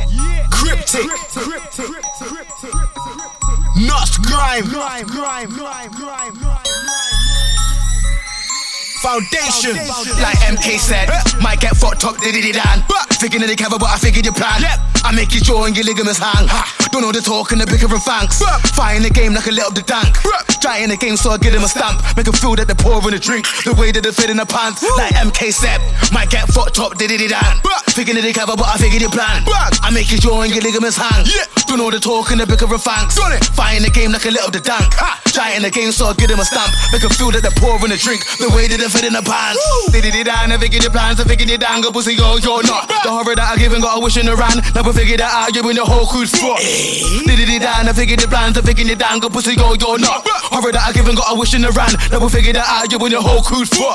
Cryptic. Nuts grime. Foundation. Like MK said, might get fucked up, diddy-dee-dan. Thinking of the cover, but I figured your plan. I make you jaw and your ligaments hang. Don't know the talk and the bicker and thanks. Fight in the game like a little the dank. Try in the game, so I give them a stamp. Make them feel that they're pouring a drink. The way that they fit in the pants. Like MK said, might get fucked up, diddy-dee-dan. Thinking of the cover, but I figured your plan. I make you jaw and your ligaments hang. Don't know the talk and the bicker and thanks. Fight in the game like a little the dank. Try in the game, so I give them a stamp. Make them feel that they're pouring a drink. The way that they fit in the pants. Diddy-dee-dan, I figured your plans. I figured your dang, go pussy, yo, you're not. The horror that I give and got a wish in the ran. Never figured that out, you in the whole crew's front. Diddy-dee-dan, I figured your plans. I figured your dang, go pussy, yo, you're not. Horror that I give and got a wish in the ran. Never figured that out, you in the whole crew's front.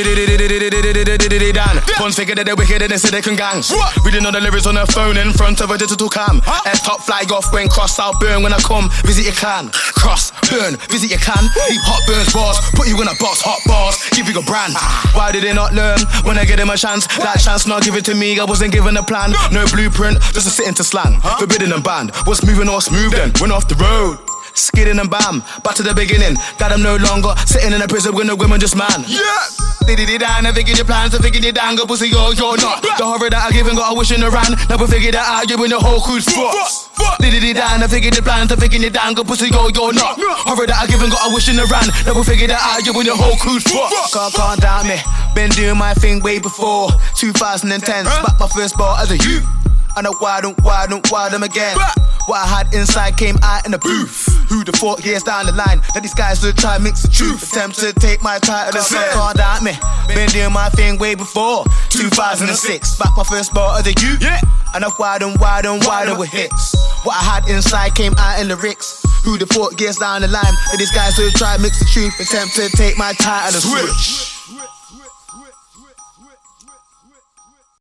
Diddy-dee-dan, Pons figured that they're wicked and they said they can gang. Reading all the lyrics on their phone in front of a digital cam. S-top fly off when cross, I'll burn when I come. Visit your clan. Cross, burn, visit your clan. Deep hot burns bars, put you in a box, hot bars, give you a brand. Why did they not learn when I get them a chance? That chance not given to me, I wasn't given a plan. No blueprint, just a sit into slang. Forbidden and banned, what's moving all smooth then? Went off the road, skidding and bam, back to the beginning. Got them no longer sitting in a prison with no women, just man. Diddy-dee-dan, I figured your plans, I figured your dang, go pussy, yo, you're not. The horror that I give and got a wish in the ran. Never figured that out, you in the whole crew's fucks. Diddy-dee-dan, I figured your plans, I figured your dang, go pussy, yo, you're not. Horror that I give and got a wish in the ran. Never figured that out, you in the whole crew's fucks. Can't doubt me, been doing my thing way before 2010, smacked my first ball as a youth. I know why them again. What I had inside came out in the booth. Who the thought years down the line that these guys would try and mix the truth? Attempt to take my title and say, can't doubt me, been doing my thing way before 2006. Back my first ball as a youth. I know why them were hits. What I had inside came out in lyrics. Who the thought years down the line that these guys would try and mix the truth? Attempt to take my title and switch.